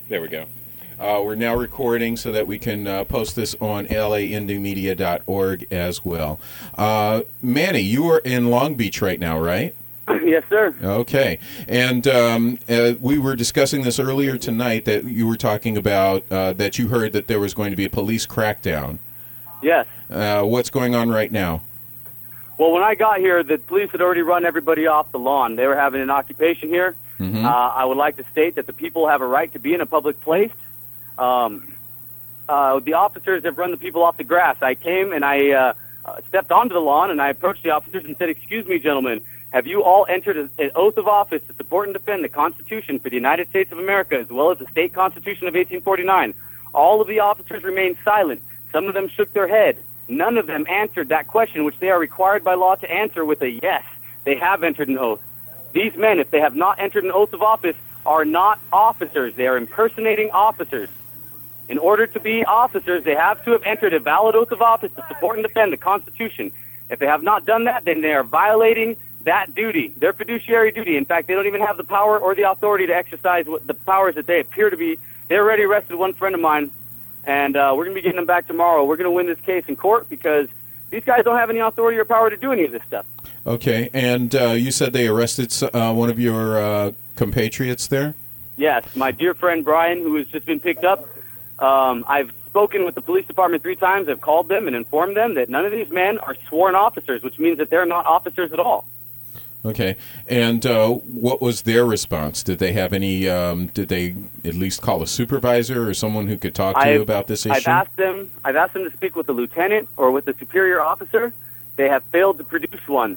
There we go. We're now recording so that we can post this on laindymedia.org as well. Manny, you are in Long Beach right now, right? Yes, sir. Okay. And we were discussing this earlier tonight that you were talking about that you heard that there was going to be a police crackdown. Yes. What's going on right now? Well, when I got here, the police had already run everybody off the lawn. They were having an occupation here. Mm-hmm. I would like to state that the people have a right to be in a public place. The officers have run the people off the grass. I came and I stepped onto the lawn and I approached the officers and said, "Excuse me, gentlemen, have you all entered an oath of office to support and defend the Constitution for the United States of America as well as the state Constitution of 1849? All of the officers remained silent. Some of them shook their head. None of them answered that question, which they are required by law to answer with a yes. They have entered an oath. These men, if they have not entered an oath of office, are not officers. They are impersonating officers. In order to be officers, they have to have entered a valid oath of office to support and defend the Constitution. If they have not done that, then they are violating that duty, their fiduciary duty. In fact, they don't even have the power or the authority to exercise the powers that they appear to be. They already arrested one friend of mine, and we're going to be getting them back tomorrow. We're going to win this case in court because these guys don't have any authority or power to do any of this stuff. Okay, and you said they arrested one of your compatriots there? Yes, my dear friend Brian, who has just been picked up. I've spoken with the police department 3 times. I've called them and informed them that none of these men are sworn officers, which means that they're not officers at all. Okay, and what was their response? Did they have any, did they at least call a supervisor or someone who could talk to you about this issue? I've asked them to speak with the lieutenant or with the superior officer. They have failed to produce one.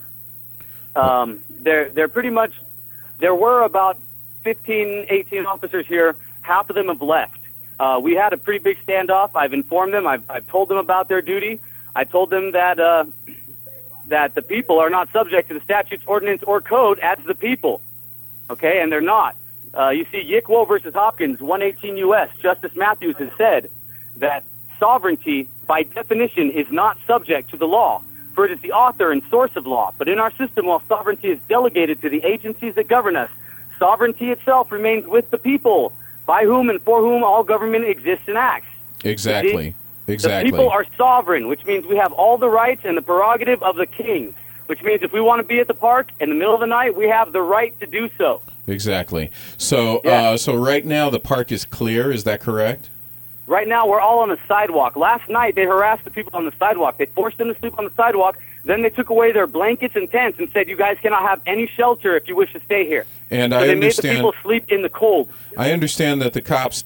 They're pretty much, there were about 15, 18 officers here. Half of them have left. We had a pretty big standoff. I've informed them. I've told them about their duty. I told them that that the people are not subject to the statutes, ordinance, or code as the people. Okay, and they're not. You see, Yickwo versus Hopkins, 118 U.S., Justice Matthews has said that sovereignty, by definition, is not subject to the law, for it is the author and source of law. But in our system, while sovereignty is delegated to the agencies that govern us, sovereignty itself remains with the people, by whom and for whom all government exists and acts. Exactly. Exactly. The people are sovereign, which means we have all the rights and the prerogative of the king, which means if we want to be at the park in the middle of the night, we have the right to do so. Exactly. So, so right now the park is clear. Is that correct? Right now we're all on the sidewalk. Last night they harassed the people on the sidewalk. They forced them to sleep on the sidewalk. Then they took away their blankets and tents and said, "You guys cannot have any shelter if you wish to stay here." And so I they understand, made the people sleep in the cold. I understand that the cops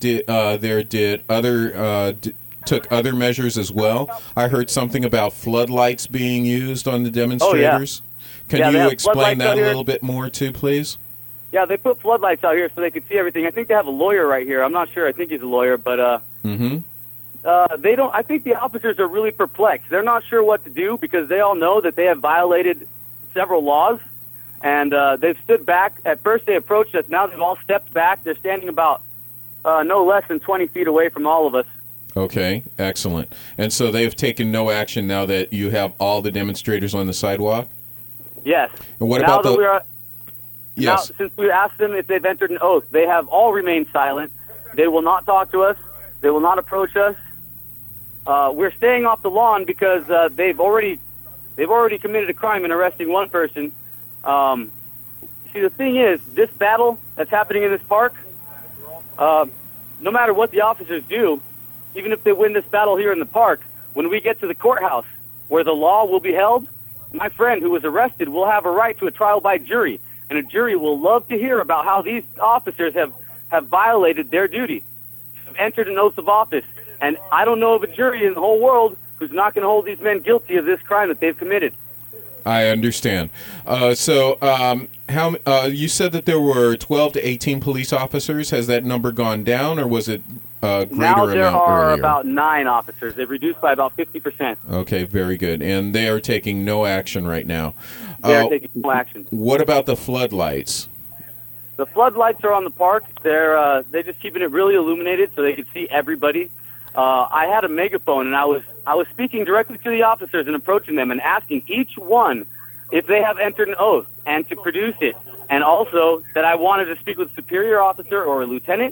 took other measures as well. I heard something about floodlights being used on the demonstrators. Can you explain that a little bit more too, please? Yeah, they put floodlights out here so they could see everything. I think they have a lawyer right here. I'm not sure. I think he's a lawyer, but they don't. I think the officers are really perplexed. They're not sure what to do because they all know that they have violated several laws, and they've stood back. At first, they approached us. Now they've all stepped back. They're standing about no less than 20 feet away from all of us. Okay, excellent. And so they've taken no action now that you have all the demonstrators on the sidewalk? Yes. And what about Now, since we asked them if they've entered an oath, they have all remained silent. They will not talk to us. They will not approach us. We're staying off the lawn because they've already committed a crime in arresting one person. See, the thing is, this battle that's happening in this park, no matter what the officers do, even if they win this battle here in the park, when we get to the courthouse where the law will be held, my friend who was arrested will have a right to a trial by jury, and a jury will love to hear about how these officers have violated their duty, have entered an oath of office. And I don't know of a jury in the whole world who's not going to hold these men guilty of this crime that they've committed. I understand. So you said that there were 12 to 18 police officers. Has that number gone down, or was it greater now there amount are earlier? about 9 officers. They've reduced by about 50%. Okay, very good. And they are taking no action right now. They are taking no action. What about the floodlights? The floodlights are on the park. They're just keeping it really illuminated so they can see everybody. I had a megaphone, and I was speaking directly to the officers and approaching them and asking each one if they have entered an oath and to produce it. And also that I wanted to speak with a superior officer or a lieutenant.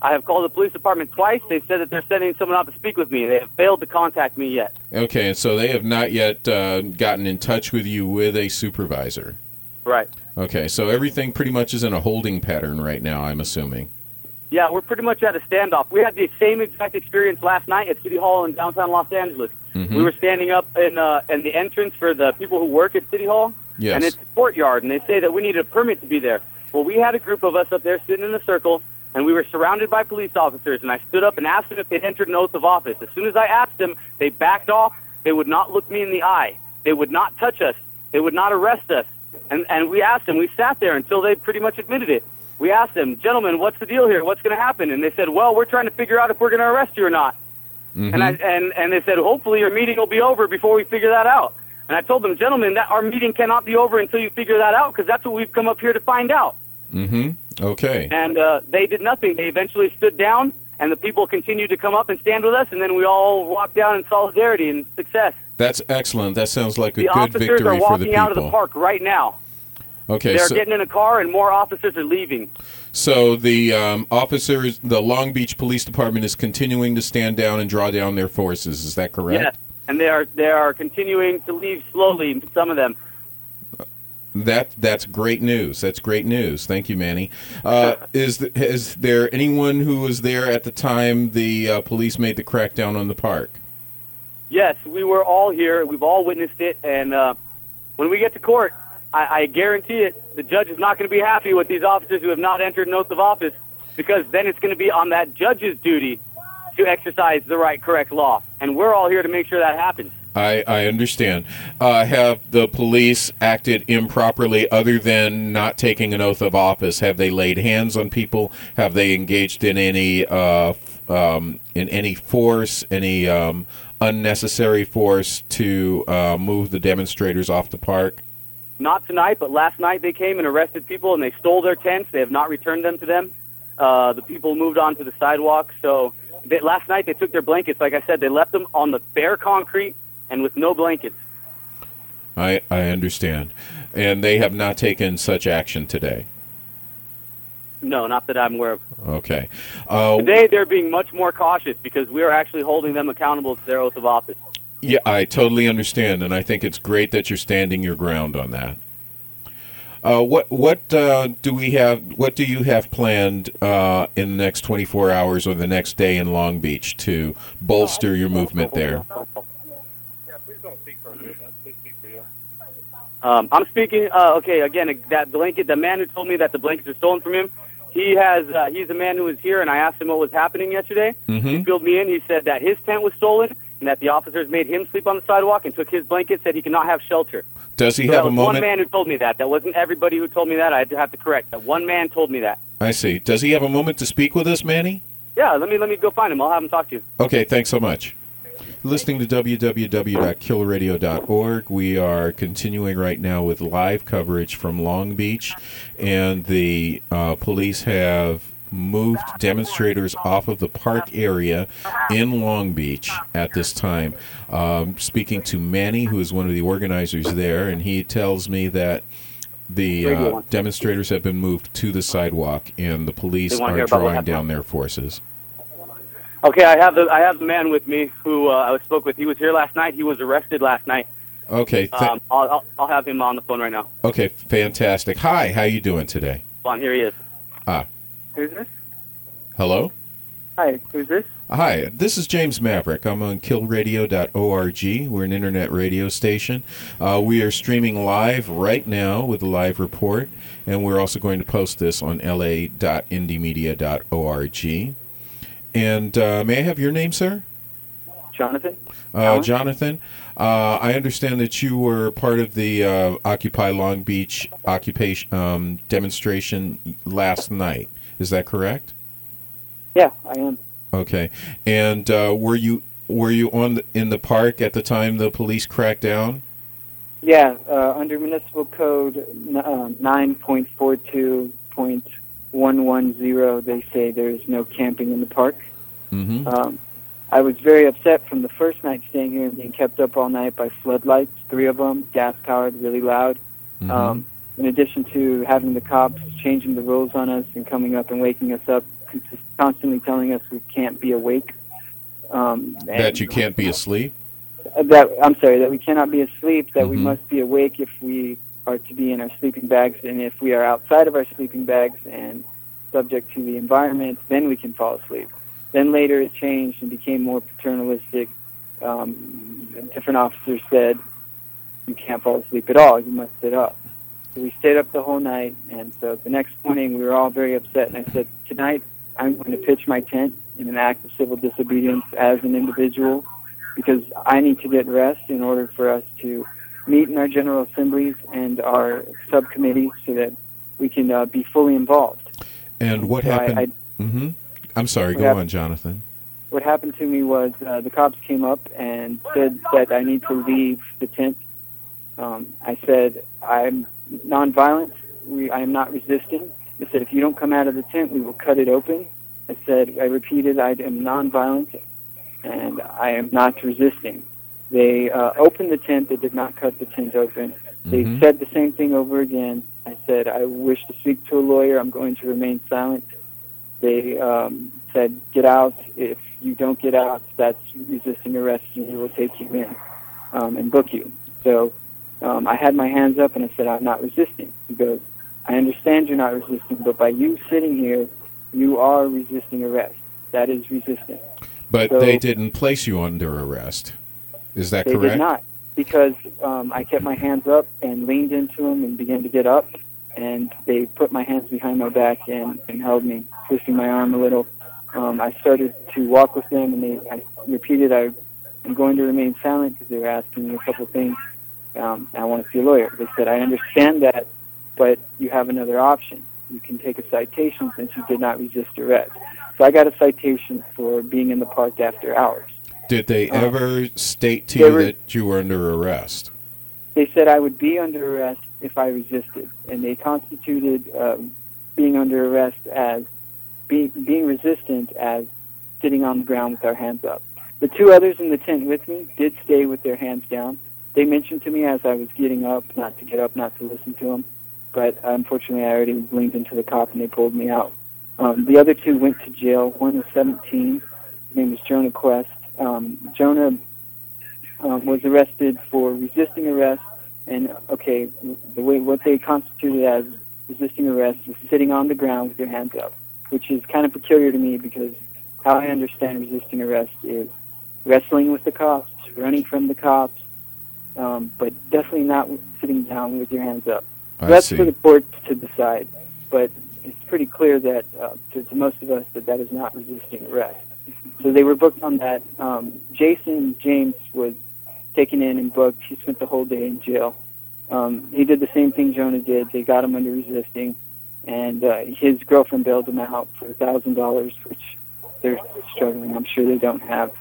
I have called the police department twice. They said that they're sending someone out to speak with me. They have failed to contact me yet. Okay, and so they have not yet gotten in touch with you with a supervisor. Right. Okay, so everything pretty much is in a holding pattern right now, I'm assuming. Yeah, we're pretty much at a standoff. We had the same exact experience last night at City Hall in downtown Los Angeles. Mm-hmm. We were standing up in the entrance for the people who work at City Hall. Yes. And it's a courtyard, and they say that we need a permit to be there. Well, we had a group of us up there sitting in a circle, and we were surrounded by police officers, and I stood up and asked them if they'd entered an oath of office. As soon as I asked them, they backed off. They would not look me in the eye. They would not touch us. They would not arrest us. And we asked them. We sat there until they pretty much admitted it. We asked them, gentlemen, what's the deal here? What's going to happen? And they said, well, we're trying to figure out if we're going to arrest you or not. Mm-hmm. And they said, hopefully your meeting will be over before we figure that out. And I told them, gentlemen, that our meeting cannot be over until you figure that out, because that's what we've come up here to find out. Mm-hmm. Okay. And they did nothing. They eventually stood down, and the people continued to come up and stand with us, and then we all walked down in solidarity and success. That's excellent. That sounds like a The good victory for the people. officers are walking out of the park right now. Okay, They're getting in a car, and more officers are leaving. So the officers, the Long Beach Police Department is continuing to stand down and draw down their forces. Is that correct? Yes, and they are continuing to leave slowly, some of them. That's great news. That's great news. Thank you, Manny. Is there anyone who was there at the time the police made the crackdown on the park? Yes, we were all here. We've all witnessed it, and when we get to court, I guarantee it, the judge is not going to be happy with these officers who have not entered an oath of office, because then it's going to be on that judge's duty to exercise the right, correct law. And we're all here to make sure that happens. I understand. Have the police acted improperly other than not taking an oath of office? Have they laid hands on people? Have they engaged in any force, any unnecessary force to move the demonstrators off the park? Not tonight, but last night they came and arrested people, and they stole their tents. They have not returned them to them. The people moved on to the sidewalk. So last night they took their blankets. Like I said, they left them on the bare concrete and with no blankets. I understand. And they have not taken such action today? No, not that I'm aware of. Okay. Today they're being much more cautious because we are actually holding them accountable to their oath of office. Yeah, I totally understand, and I think it's great that you're standing your ground on that. What do we have? What do you have planned in the next 24 hours or the next day in Long Beach to bolster your movement there? Yeah, please don't speak for me. Please speak for you. I'm speaking. Okay, again, that blanket. The man who told me that the blankets are stolen from him. He's a man who was here, and I asked him what was happening yesterday. Mm-hmm. He filled me in. He said that his tent was stolen, and that the officers made him sleep on the sidewalk and took his blanket, said he could not have shelter. Does he So have that a was moment? one man who told me that. That wasn't everybody who told me that. I have to correct. That one man told me that. I see. Does he have a moment to speak with us, Manny? Yeah, let me go find him. I'll have him talk to you. Okay, thanks so much. Listening to www.killradio.org. We are continuing right now with live coverage from Long Beach, and the police have moved demonstrators off of the park area in Long Beach at this time. Speaking to Manny, who is one of the organizers there, and he tells me that the demonstrators have been moved to the sidewalk, and the police are drawing down their forces. Okay, I have the man with me who I spoke with. He was here last night. He was arrested last night. Okay. I'll have him on the phone right now. Okay, fantastic. Hi, how you doing today? Hold on, here he is. Who's this? Hello? Hi, who's this? Hi, this is James Maverick. I'm on killradio.org. We're an internet radio station. We are streaming live right now with a live report, and we're also going to post this on la.indiemedia.org. And may I have your name, sir? Jonathan? Jonathan, I understand that you were part of the Occupy Long Beach occupation demonstration last night. Is that correct? Yeah, I am. Okay. And were you in the park at the time the police cracked down? Yeah, under Municipal Code 9.42.110, they say there's no camping in the park. Mm-hmm. I was very upset from the first night staying here and being kept up all night by floodlights, 3 of them, gas-powered, really loud. Mm-hmm. In addition to having the cops changing the rules on us and coming up and waking us up constantly telling us we can't be awake. That you can't be asleep? That we cannot be asleep, that we Mhm. must be awake if we are to be in our sleeping bags, and if we are outside of our sleeping bags and subject to the environment, then we can fall asleep. Then later it changed and became more paternalistic. Different officers said, you can't fall asleep at all, you must sit up. So we stayed up the whole night, and so the next morning we were all very upset, and I said, tonight I'm going to pitch my tent in an act of civil disobedience as an individual, because I need to get rest in order for us to meet in our General Assemblies and our subcommittees so that we can be fully involved. And what So happened? I'm sorry, go on, Jonathan. What happened to me was the cops came up and said that I need to leave the tent. I said, I'm nonviolent. I am not resisting. I said, if you don't come out of the tent, we will cut it open. I repeated, I am nonviolent, and I am not resisting. They opened the tent. They did not cut the tent open. They said the same thing over again. I said, I wish to speak to a lawyer. I'm going to remain silent. They said, get out. If you don't get out, that's resisting arrest, and we will take you in and book you. So I had my hands up, and I said, I'm not resisting. He goes, I understand you're not resisting, but by you sitting here, you are resisting arrest. That is resisting. But So they didn't place you under arrest. Is that they correct? did not, because I kept my hands up and leaned into them and began to get up, and they put my hands behind my back and held me, twisting my arm a little. I started to walk with them, and I repeated, I'm going to remain silent, because they were asking me a couple things. I want to see a lawyer. They said, I understand that, but you have another option. You can take a citation since you did not resist arrest. So I got a citation for being in the park after hours. Did they ever state to you that you were under arrest? They said I would be under arrest if I resisted, and they constituted being under arrest as being resistant as sitting on the ground with our hands up. The two others in the tent with me did stay with their hands down. They mentioned to me as I was getting up not to get up, not to listen to them, but unfortunately I already leaned into the cop and they pulled me out. The other two went to jail. One was 17. His name was Jonah Quest. Jonah was arrested for resisting arrest, and what they constituted as resisting arrest was sitting on the ground with your hands up, which is kind of peculiar to me because how I understand resisting arrest is wrestling with the cops, running from the cops, but definitely not sitting down with your hands up. So that's for the courts to decide, but it's pretty clear that to most of us that is not resisting arrest. So they were booked on that. Jason James was taken in and booked. He spent the whole day in jail. He did the same thing Jonah did. They got him under resisting, and his girlfriend bailed him out for $1,000, which they're struggling. I'm sure they don't have.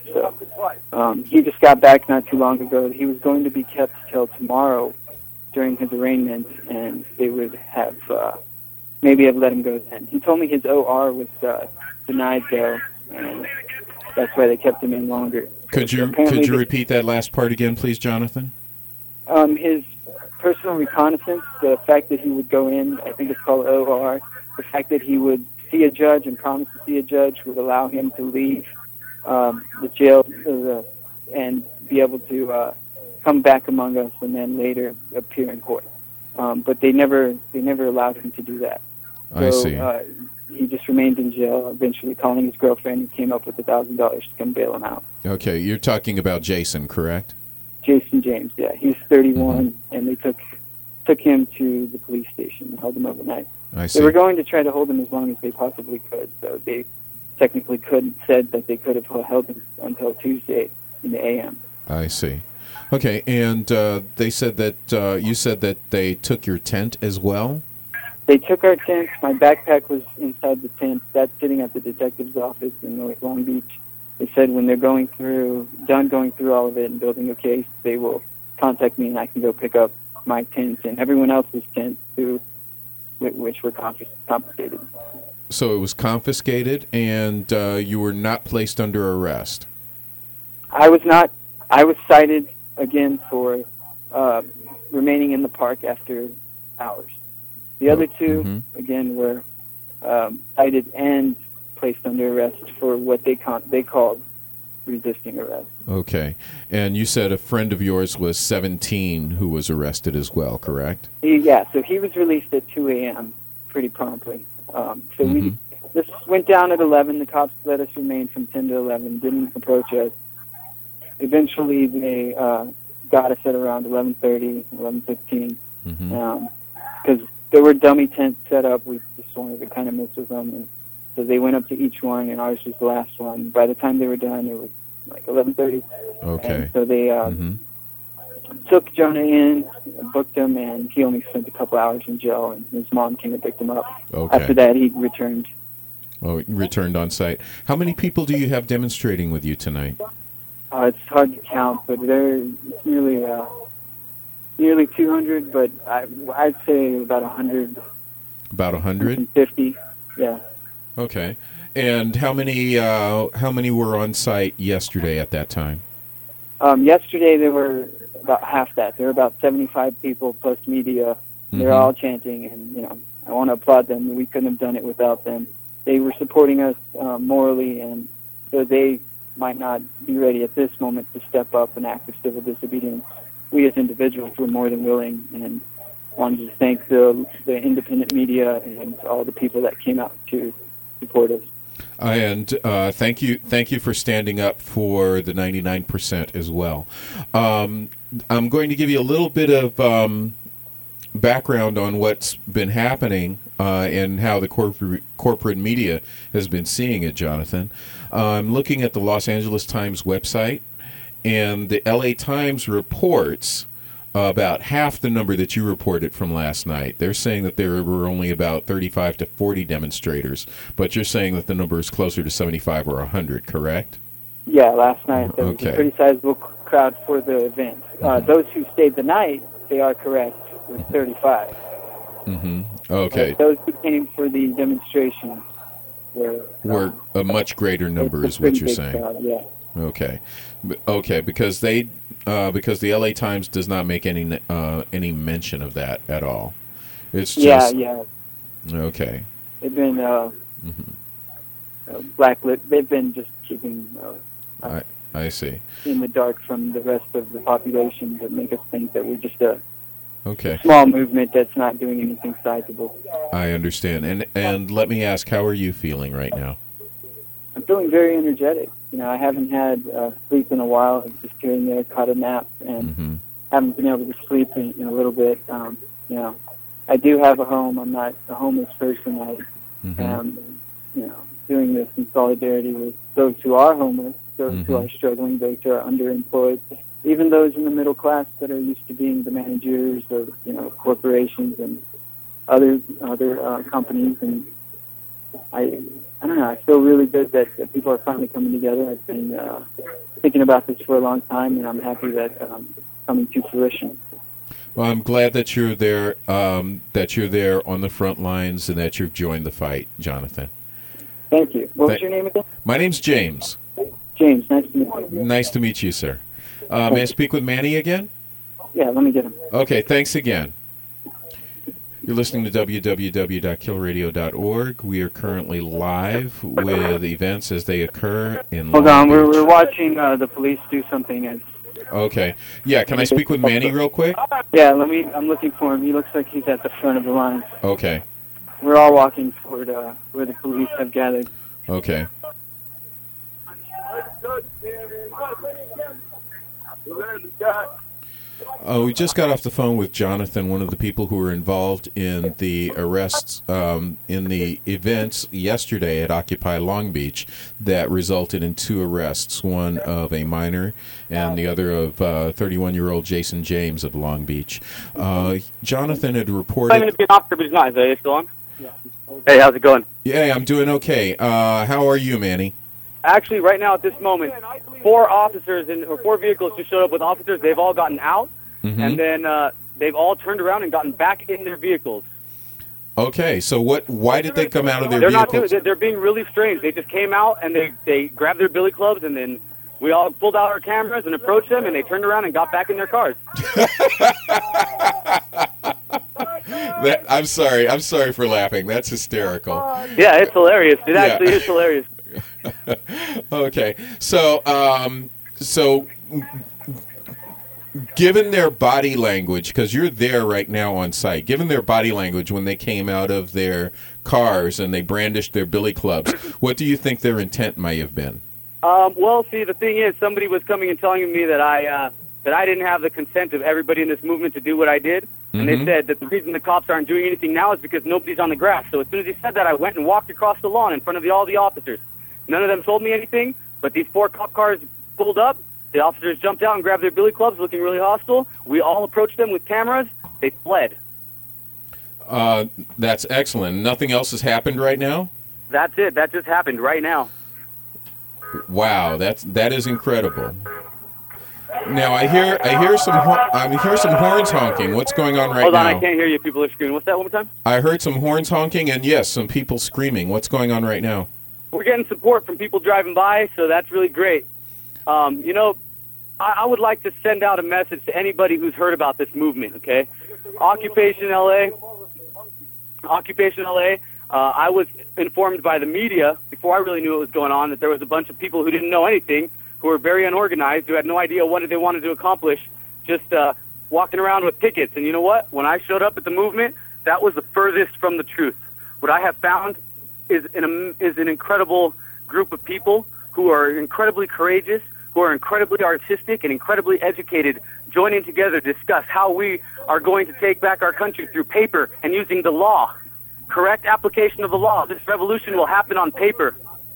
So he just got back not too long ago. He was going to be kept till tomorrow during his arraignment, and they would have maybe have let him go then. He told me his OR was denied, though, and that's why they kept him in longer. Could you repeat that last part again, please, Jonathan? His personal reconnaissance, the fact that he would go in, I think it's called OR, the fact that he would see a judge and promise to see a judge would allow him to leave the jail and be able to come back among us and then later appear in court. But they never allowed him to do that. So, I see. He just remained in jail, eventually calling his girlfriend and came up with $1,000 to come bail him out. Okay, you're talking about Jason, correct? Jason James, yeah. He was 31, and they took him to the police station and held him overnight. I see. They were going to try to hold him as long as they possibly could, so they technically said that they could have held him until Tuesday in the a.m. I see. Okay, and they said that you said that they took your tent as well? They took our tent. My backpack was inside the tent. That's sitting at the detective's office in North Long Beach. They said when they're done going through all of it and building a case, they will contact me and I can go pick up my tent and everyone else's tent too, which were confiscated. So it was confiscated, and you were not placed under arrest? I was not. I was cited again for remaining in the park after hours. The other two, again, were cited and placed under arrest for what they called resisting arrest. Okay. And you said a friend of yours was 17 who was arrested as well, correct? So he was released at 2 a.m. pretty promptly. This went down at 11. The cops let us remain from 10 to 11, didn't approach us. Eventually, they got us at around 11:30, 11:15, because there were dummy tents set up. We just wanted to kind of mess with them. And so they went up to each one, and ours was the last one. By the time they were done, it was like 11:30. Okay. And so they took Jonah in, booked him, and he only spent a couple hours in jail, and his mom came and picked him up. Okay. After that, he returned. Oh, returned on site. How many people do you have demonstrating with you tonight? It's hard to count, but there's nearly 200, but I'd say about 100. About 100? 50, yeah. Okay. And how many were on site yesterday at that time? Yesterday there were about half that. There were about 75 people plus media. They're all chanting, and I want to applaud them. We couldn't have done it without them. They were supporting us morally, and so they might not be ready at this moment to step up and act of civil disobedience. We as individuals were more than willing, and wanted to thank the independent media and all the people that came out to support us. And thank you for standing up for the 99% as well. I'm going to give you a little bit of background on what's been happening and how the corporate media has been seeing it, Jonathan. I'm looking at the Los Angeles Times website, and the LA Times reports about half the number that you reported from last night. They're saying that there were only about 35 to 40 demonstrators, but you're saying that the number is closer to 75 or 100, correct? Yeah, last night there was a pretty sizable crowd for the event. Those who stayed the night, they are correct, was 35. Okay. Those who came for the demonstration were a much greater number, is what you're saying. Crowd, yeah. Okay, because the LA Times does not make any mention of that at all. It's just yeah. Okay. They've been blacklit. They've been just keeping I see. in the dark from the rest of the population to make us think that we're just a small movement that's not doing anything sizable. I understand. And let me ask, how are you feeling right now? I'm feeling very energetic. I haven't had sleep in a while. I'm just here and there, caught a nap, and haven't been able to sleep in a little bit. I do have a home. I'm not a homeless person. I am, doing this in solidarity with those who are homeless, those who are struggling, those who are underemployed, even those in the middle class that are used to being the managers of, corporations and other companies. And I don't know, I feel really good that people are finally coming together. I've been thinking about this for a long time, and I'm happy that it's coming to fruition. Well, I'm glad that you're there, on the front lines, and that you've joined the fight, Jonathan. Thank you. What was your name again? My name's James. James, nice to meet you. Nice to meet you, sir. May I speak with Manny again? Yeah, let me get him. Okay, thanks again. You're listening to www.killradio.org. We are currently live with events as they occur in Hold Long on, Beach. we're watching the police do something. Okay. Yeah, can I speak with Manny real quick? Yeah, I'm looking for him. He looks like he's at the front of the line. Okay. We're all walking toward where the police have gathered. Okay. We just got off the phone with Jonathan, one of the people who were involved in the arrests, in the events yesterday at Occupy Long Beach that resulted in 2 arrests, one of a minor and the other of 31-year-old Jason James of Long Beach. Jonathan had reported... Claiming to be an officer, but he's not. Is that still on? Yeah. Hey, how's it going? Yeah, I'm doing okay. How are you, Manny? Actually, right now at this moment, 4 officers or 4 vehicles just showed up with officers. They've all gotten out, and then they've all turned around and gotten back in their vehicles. Okay, so why did they come out of their vehicles? They're being really strange. They just came out and they grabbed their billy clubs, and then we all pulled out our cameras and approached them, and they turned around and got back in their cars. I'm sorry. I'm sorry for laughing. That's hysterical. Yeah, it's hilarious. It actually is hilarious. Okay. So, given their body language, because you're there right now on site, given their body language when they came out of their cars and they brandished their billy clubs, what do you think their intent might have been? Well, see, the thing is, somebody was coming and telling me that I didn't have the consent of everybody in this movement to do what I did. And they said that the reason the cops aren't doing anything now is because nobody's on the grass. So as soon as he said that, I went and walked across the lawn in front of all the officers. None of them told me anything, but these 4 cop cars pulled up. The officers jumped out and grabbed their billy clubs, looking really hostile. We all approached them with cameras. They fled. That's excellent. Nothing else has happened right now? That's it. That just happened right now. Wow, that is incredible. Now I hear some horns honking. What's going on right now? Hold on, I can't hear you. People are screaming. What's that, one more time? I heard some horns honking, and yes, some people screaming. What's going on right now? We're getting support from people driving by, so that's really great. I would like to send out a message to anybody who's heard about this movement, okay? Occupation LA. I was informed by the media, before I really knew what was going on, that there was a bunch of people who didn't know anything, who were very unorganized, who had no idea what they wanted to accomplish, just walking around with tickets. And you know what? When I showed up at the movement, that was the furthest from the truth. What I have found is an incredible group of people who are incredibly courageous, who are incredibly artistic and incredibly educated, joining together to discuss how we are going to take back our country through paper and using the law. Correct application of the law. This revolution will happen on paper.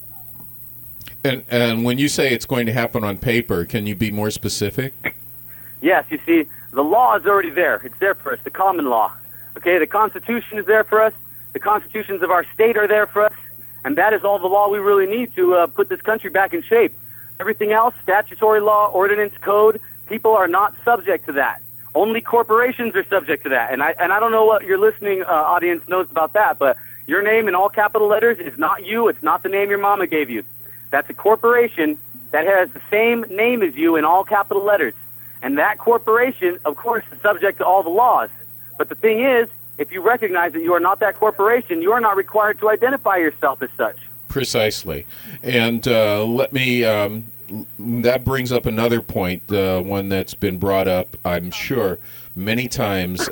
And when you say it's going to happen on paper, can you be more specific? Yes, you see, the law is already there. It's there for us, the common law. Okay, the Constitution is there for us. The constitutions of our state are there for us. And that is all the law we really need to put this country back in shape. Everything else, statutory law, ordinance, code, people are not subject to that. Only corporations are subject to that. And I don't know what your listening audience knows about that, but your name in all capital letters is not you. It's not the name your mama gave you. That's a corporation that has the same name as you in all capital letters. And that corporation, of course, is subject to all the laws. But the thing is, if you recognize that you are not that corporation, you are not required to identify yourself as such. Precisely. And that brings up another point, one that's been brought up, I'm sure, many times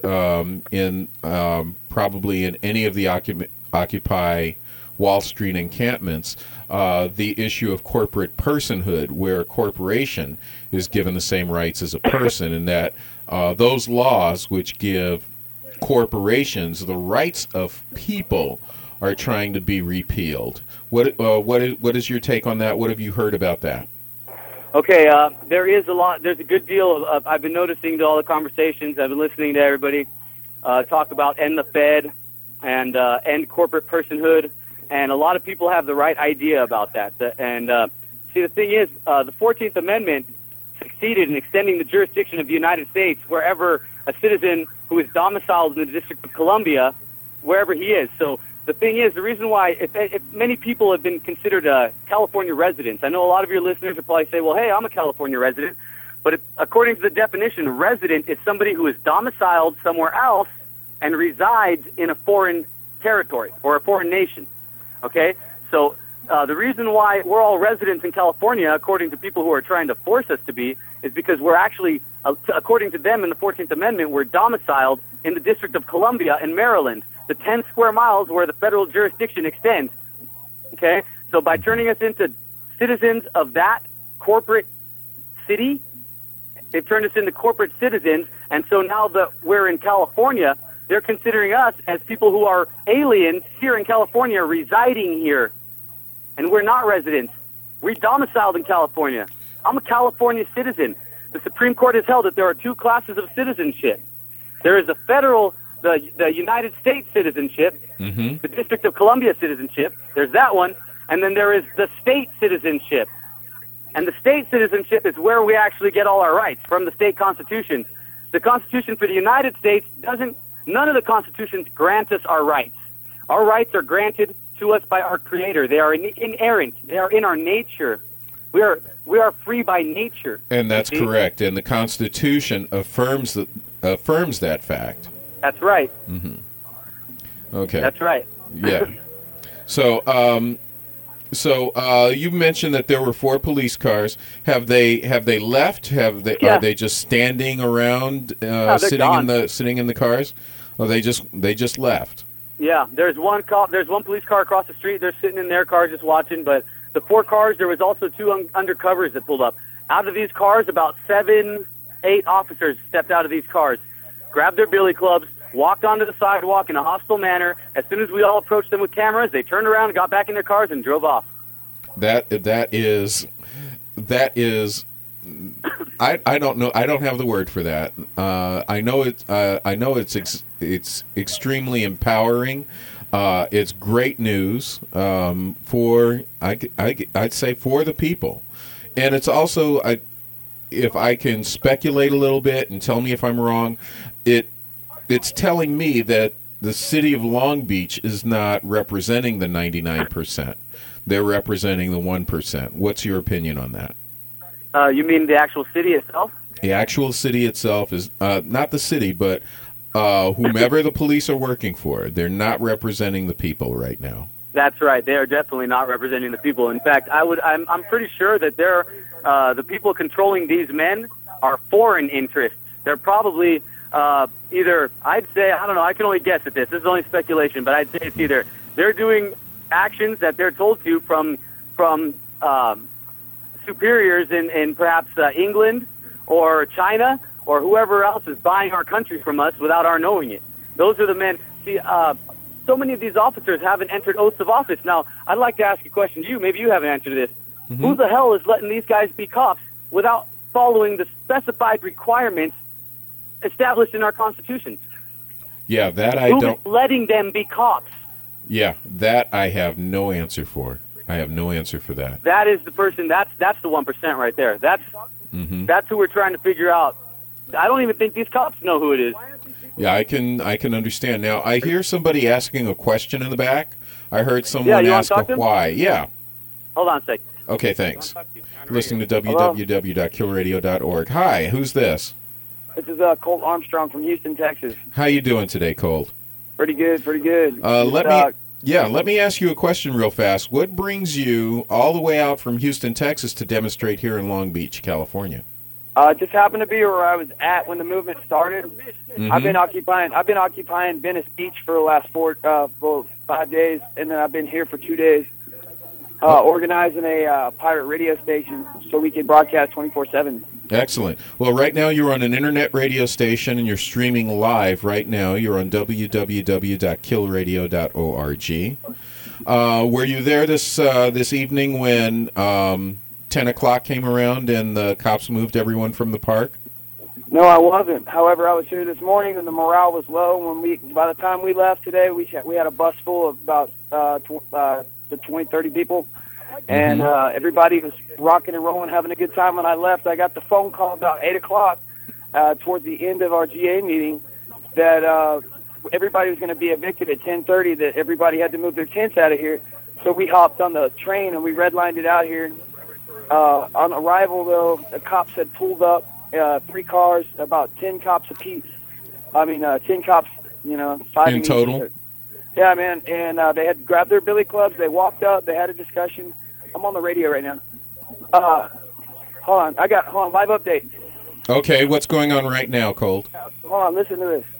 in probably in any of the Occupy Wall Street encampments, the issue of corporate personhood, where a corporation is given the same rights as a person, and that those laws which give corporations the rights of people are trying to be repealed. What is your take on that? What have you heard about that? Okay, there's a good deal of I've been noticing to all the conversations, I've been listening to everybody talk about end the Fed and end corporate personhood, and a lot of people have the right idea about that. See, the thing is, the 14th Amendment succeeded in extending the jurisdiction of the United States wherever a citizen who is domiciled in the District of Columbia, wherever he is. So the thing is, the reason why, if many people have been considered California residents, I know a lot of your listeners will probably say, well, hey, I'm a California resident. But according to the definition, resident is somebody who is domiciled somewhere else and resides in a foreign territory or a foreign nation. Okay? So the reason why we're all residents in California, according to people who are trying to force us to be, is because we're actually, according to them in the 14th Amendment, we're domiciled in the District of Columbia in Maryland, the 10 square miles where the federal jurisdiction extends. Okay? So by turning us into citizens of that corporate city, they've turned us into corporate citizens, and so now that we're in California, they're considering us as people who are aliens here in California, residing here. And we're not residents. We're domiciled in California. I'm a California citizen. The Supreme Court has held that there are two classes of citizenship. There is the federal, the United States citizenship, the District of Columbia citizenship. There's that one. And then there is the state citizenship. And the state citizenship is where we actually get all our rights, from the state constitutions. The Constitution for the United States none of the constitutions grant us our rights. Our rights are granted to us by our Creator. They are inerrant. They are in our nature. We are free by nature. And that's correct. And the Constitution affirms that fact. That's right. Okay. That's right. Yeah. So, you mentioned that there were 4 police cars. Have they left? Yeah. Are they just standing around, they're sitting in the cars? Or they just left? Yeah, there's one police car across the street. They're sitting in their car just watching. But the 4 cars, there was also 2 undercovers that pulled up. Out of these cars, about 7, 8 officers stepped out of these cars, grabbed their billy clubs, walked onto the sidewalk in a hostile manner. As soon as we all approached them with cameras, they turned around and got back in their cars and drove off. That is. I don't know. I don't have the word for that. I know it's extremely empowering. It's great news for I'd say for the people, and it's also if I can speculate a little bit and tell me if I'm wrong, it's telling me that the city of Long Beach is not representing the 99%. They're representing the 1%. What's your opinion on that? You mean the actual city itself? The actual city itself is not the city, but whomever the police are working for. They're not representing the people right now. That's right. They are definitely not representing the people. In fact, I'm pretty sure that the people controlling these men are foreign interests. They're probably either, I'd say, I don't know, I can only guess at this. This is only speculation, but I'd say it's either they're doing actions that they're told to from superiors in perhaps England or China or whoever else is buying our country from us without our knowing it. Those are the men. See, so many of these officers haven't entered oaths of office. Now, I'd like to ask a question to you. Maybe you have an answer to this. Mm-hmm. Who the hell is letting these guys be cops without following the specified requirements established in our Constitution? Yeah, that I Who don't. is letting them be cops? Yeah, that I have no answer for. I have no answer for that. That is the person. That's the 1% right there. That's who we're trying to figure out. I don't even think these cops know who it is. Yeah, I can understand. Now, I hear somebody asking a question in the back. I heard someone ask a why. Yeah. Hold on a sec. Okay, thanks. Listening to www.killradio.org. Hi, who's this? This is Colt Armstrong from Houston, Texas. How you doing today, Colt? Pretty good, pretty good. Let me ask you a question real fast. What brings you all the way out from Houston, Texas to demonstrate here in Long Beach, California? Just happened to be where I was at when the movement started. Mm-hmm. I've been occupying Venice Beach for the last 5 days, and then I've been here for 2 days, organizing a pirate radio station so we can broadcast 24/7. Excellent. Well, right now you're on an internet radio station and you're streaming live right now. You're on www.killradio.org. Were you there this evening when 10 o'clock came around and the cops moved everyone from the park? No, I wasn't. However, I was here this morning and the morale was low. By the time we left today, we had a bus full of about 20, 30 people. And everybody was rocking and rolling, having a good time. When I left, I got the phone call about 8 o'clock towards the end of our GA meeting that everybody was going to be evicted at 10:30, that everybody had to move their tents out of here. So we hopped on the train and we redlined it out here. On arrival, though, the cops had pulled up 3 cars, about 10 cops apiece. 10 cops, 5 in total? Yeah, man, and they had grabbed their billy clubs. They walked up. They had a discussion. I'm on the radio right now. Hold on, live update. Okay, what's going on right now, Colt? Hold on, listen to this.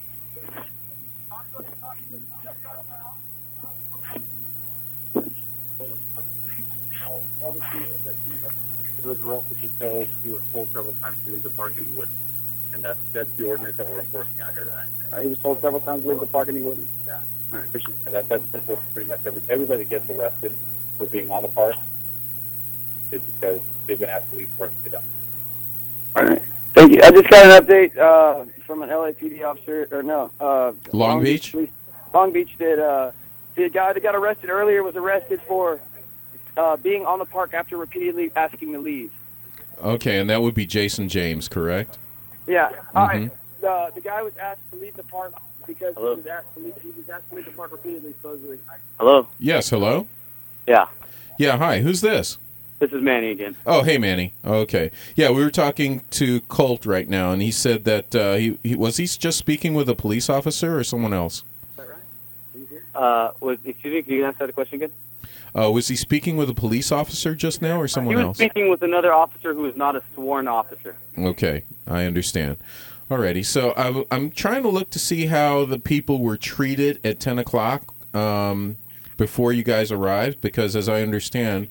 He was arrested because he was told several times to leave the park and he wouldn't. And that's the ordinance that we're enforcing out here tonight. He was told several times to leave the park and he wouldn't. Yeah. And that's pretty much everybody that gets arrested for being on the park is because they've been asked to leave the park and they don't. All right. Thank you. I just got an update from an LAPD officer, Long Beach? Long Beach that the guy that got arrested earlier was arrested for being on the park after repeatedly asking to leave. Okay, and that would be Jason James, correct? Yeah. All right. The guy was asked to leave the park because he was asked to leave the park repeatedly, supposedly. Hello? Yes, hello? Yeah. Yeah, hi, who's this? This is Manny again. Oh, hey, Manny. Okay. Yeah, we were talking to Colt right now, and he said that he was he just speaking with a police officer or someone else? Is that right? Are you here? Excuse me, can you answer the question again? Was he speaking with a police officer just now or someone He was else? speaking with another officer who is not a sworn officer. Okay, I understand. Alrighty, so I'm trying to look to see how the people were treated at 10 o'clock before you guys arrived, because as I understand,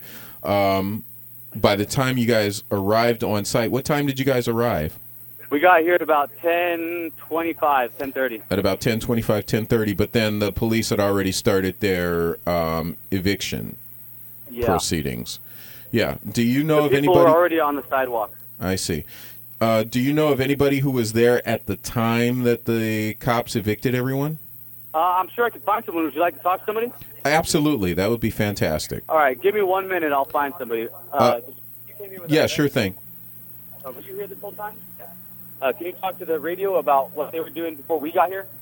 by the time you guys arrived on site, what time did you guys arrive? We got here at about 10:25, 10:30. At about 10:25, 10:30, but then the police had already started their eviction proceedings. Yeah. Do you know of People anybody? are already on the sidewalk. I see. Do you know of anybody who was there at the time that the cops evicted everyone? I'm sure I could find someone. Would you like to talk to somebody? Absolutely. That would be fantastic. All right, give me 1 minute. I'll find somebody. Yeah, sure thing. Were you here this whole time? Can you talk to the radio about what they were doing before we got here?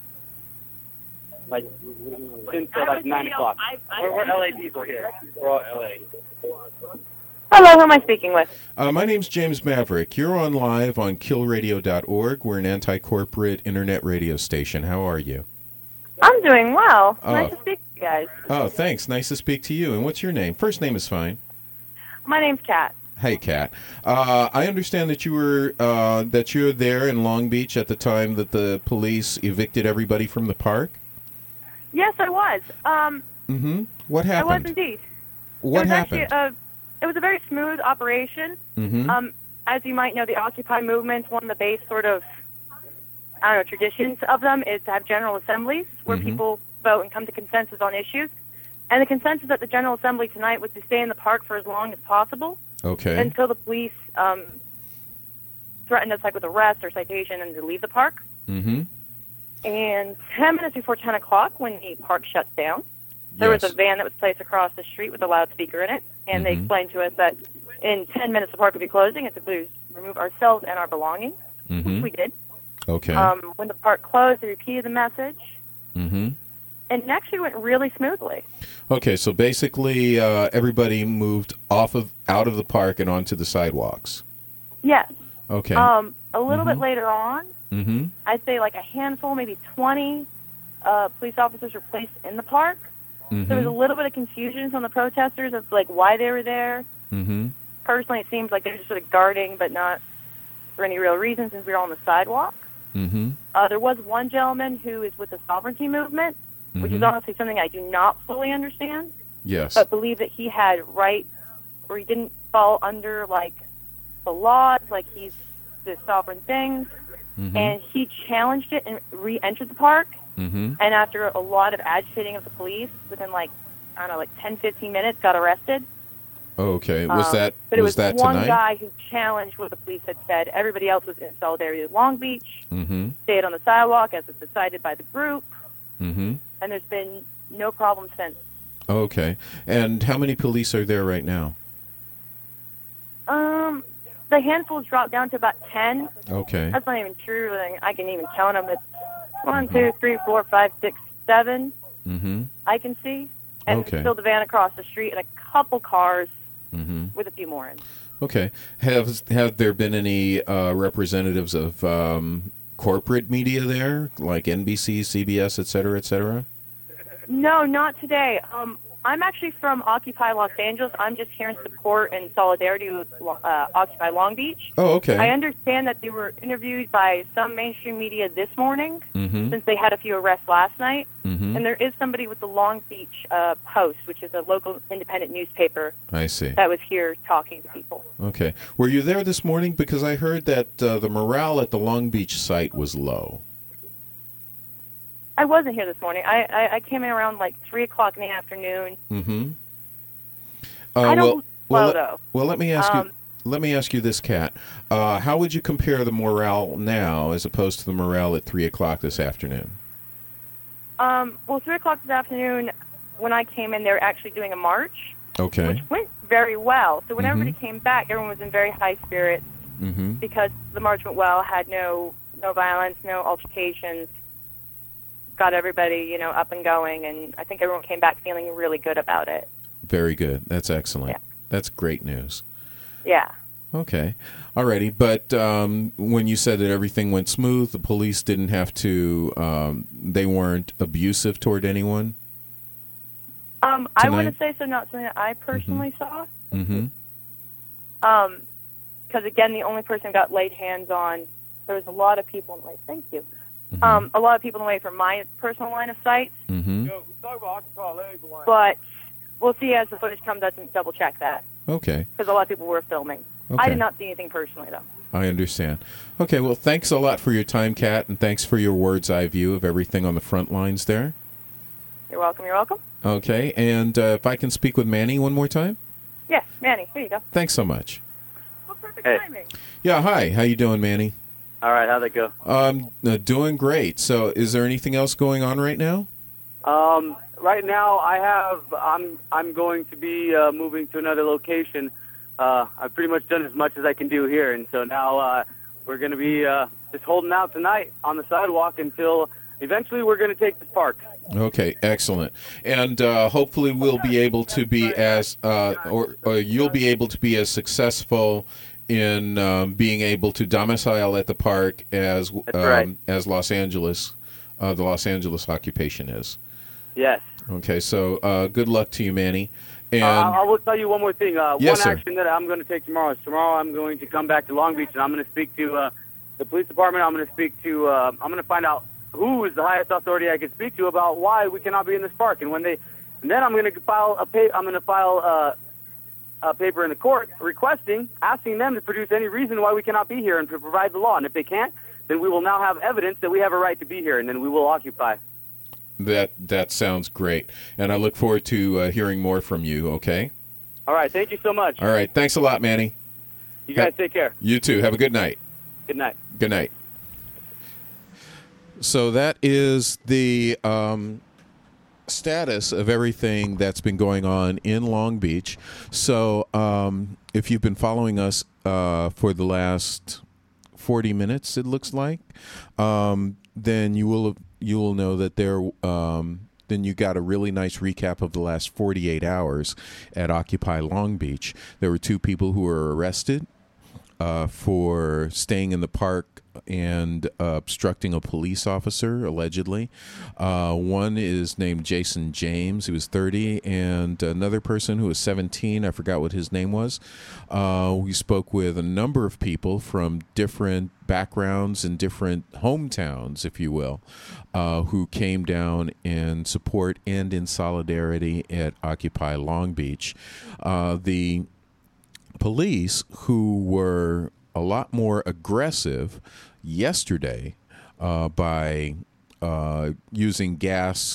Like, since like 9 o'clock. We're LA people here. We're all LA. Hello, who am I speaking with? My name's James Maverick. You're on live on killradio.org. We're an anti-corporate internet radio station. How are you? I'm doing well. Nice to speak to you guys. Oh, thanks. Nice to speak to you. And what's your name? First name is fine. My name's Kat. Hey, Kat. I understand that you were there in Long Beach at the time that the police evicted everybody from the park. Yes, I was. What happened? I was indeed. What happened? Actually, it was a very smooth operation. As you might know, the Occupy movement, one of the base sort of, traditions of them is to have general assemblies where people vote and come to consensus on issues. And the consensus at the General Assembly tonight was to stay in the park for as long as possible. Okay. Until the police threatened us with arrest or citation and to leave the park. And 10 minutes before 10 o'clock, when the park shuts down, there was a van that was placed across the street with a loudspeaker in it. And they explained to us that in 10 minutes the park would be closing and to remove ourselves and our belongings, which we did. Okay. When the park closed, they repeated the message. And it actually went really smoothly. Okay, so basically everybody moved out of the park and onto the sidewalks. Yes. Okay. A little bit later on, I'd say like a handful, maybe 20 police officers were placed in the park. There was a little bit of confusion from the protesters of why they were there. Personally, it seems like they're just sort of guarding, but not for any real reason since we were on the sidewalk. There was one gentleman who is with the sovereignty movement, which is honestly something I do not fully understand. Yes. But believe that he had rights where he didn't fall under the laws, he's this sovereign thing. And he challenged it and re-entered the park. And after a lot of agitating of the police, within 10, 15 minutes, got arrested. Oh, okay. Was that but it was that one tonight? guy who challenged what the police had said. Everybody else was in solidarity with Long Beach. Stayed on the sidewalk as was decided by the group. And there's been no problem since. Okay. And how many police are there right now? The handful's dropped down to about 10. Okay. That's not even true. I can even count them. It's 1, 2, 3, 4, 5, 6, 7. I can see. And Okay. still the van across the street and a couple cars with a few more in. Okay. Have there been any representatives of corporate media there, like NBC, CBS, et cetera, et cetera? No, not today. I'm actually from Occupy Los Angeles. I'm just here in support and solidarity with Occupy Long Beach. Oh, okay. I understand that they were interviewed by some mainstream media this morning, since they had a few arrests last night. And there is somebody with the Long Beach Post, which is a local independent newspaper. I see. That was here talking to people. Okay. Were you there this morning? Because I heard that the morale at the Long Beach site was low. I wasn't here this morning. I came in around 3 o'clock in the afternoon. I don't though. Well, let me ask you. Let me ask you this, Kat. How would you compare the morale now as opposed to the morale at 3 o'clock this afternoon? Well, 3 o'clock this afternoon, when I came in, they were actually doing a march. Okay. Which went very well. So when everybody came back, everyone was in very high spirits because the march went well, had no violence, no altercations, got everybody, up and going, and I think everyone came back feeling really good about it. Very good. That's excellent. Yeah. That's great news. Yeah. Okay. Alrighty. But when you said that everything went smooth, the police didn't have to, they weren't abusive toward anyone? I wouldn't say so. Not something that I personally saw. Mm-hmm. Because again, the only person got laid hands on. There was a lot of people in the way. Thank you. A lot of people in the way from my personal line of sight. Mm-hmm. But we'll see as the footage comes out and double check that. Okay. Because a lot of people were filming. Okay. I did not see anything personally, though. I understand. Okay, well, thanks a lot for your time, Kat, and thanks for your word's-eye view of everything on the front lines there. You're welcome. You're welcome. Okay, and if I can speak with Manny one more time? Yeah, Manny, here you go. Thanks so much. Well, perfect Hey. timing. Yeah, hi. How you doing, Manny? All right, how'd that go? Doing great. So is there anything else going on right now? Right now, I'm going to be moving to another location. I've pretty much done as much as I can do here, and so now we're going to be just holding out tonight on the sidewalk until eventually we're going to take this park. Okay, excellent. And hopefully we'll be able to be as, or you'll be able to be as successful in being able to domicile at the park as as Los Angeles, the Los Angeles occupation is. Yes. Okay, so good luck to you, Manny. And I will tell you one more thing. Yes, one sir. action that I'm going to take tomorrow is I'm going to come back to Long Beach, and I'm going to speak to the police department. I'm going to speak to. I'm going to find out who is the highest authority I can speak to about why we cannot be in this park, and then I'm going to file a paper in the court asking them to produce any reason why we cannot be here and to provide the law. And if they can't, then we will now have evidence that we have a right to be here, and then we will occupy. that sounds great. And I look forward to hearing more from you, okay? All right. Thank you so much. All right. Thanks a lot, Manny. You guys take care. You too. Have a good night. Good night. Good night. So that is the status of everything that's been going on in Long Beach. So if you've been following us for the last 40 minutes, it looks like, then you will know that then you got a really nice recap of the last 48 hours at Occupy Long Beach. There were 2 people who were arrested for staying in the park and obstructing a police officer, allegedly. One is named Jason James, who was 30, and another person who was 17. I forgot what his name was. We spoke with a number of people from different backgrounds and different hometowns, if you will, who came down in support and in solidarity at Occupy Long Beach. The police, who were a lot more aggressive yesterday by using gas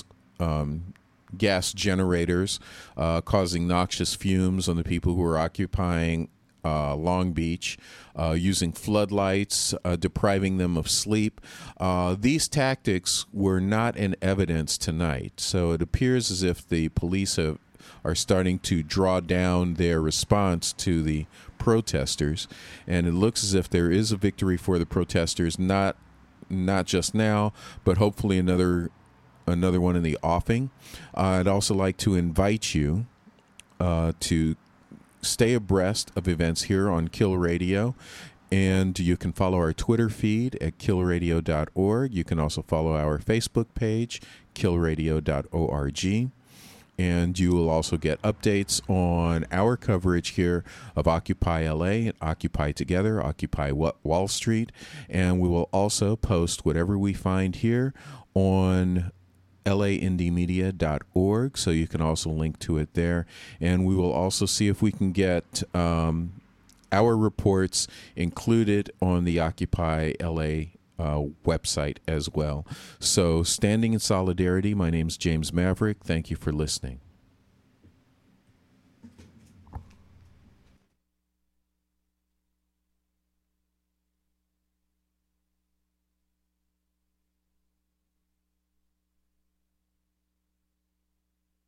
generators, causing noxious fumes on the people who were occupying Long Beach, using floodlights, depriving them of sleep. These tactics were not in evidence tonight, so it appears as if the police are starting to draw down their response to the protesters, and it looks as if there is a victory for the protesters, not just now, but hopefully another one in the offing. I'd also like to invite you to stay abreast of events here on Kill Radio, and you can follow our Twitter feed at killradio.org. You can also follow our Facebook page, killradio.org. And you will also get updates on our coverage here of Occupy LA, Occupy Together, Occupy Wall Street. And we will also post whatever we find here on laindiemedia.org, so you can also link to it there. And we will also see if we can get our reports included on the Occupy LA website as well. So, standing in solidarity, my name's James Maverick. Thank you for listening.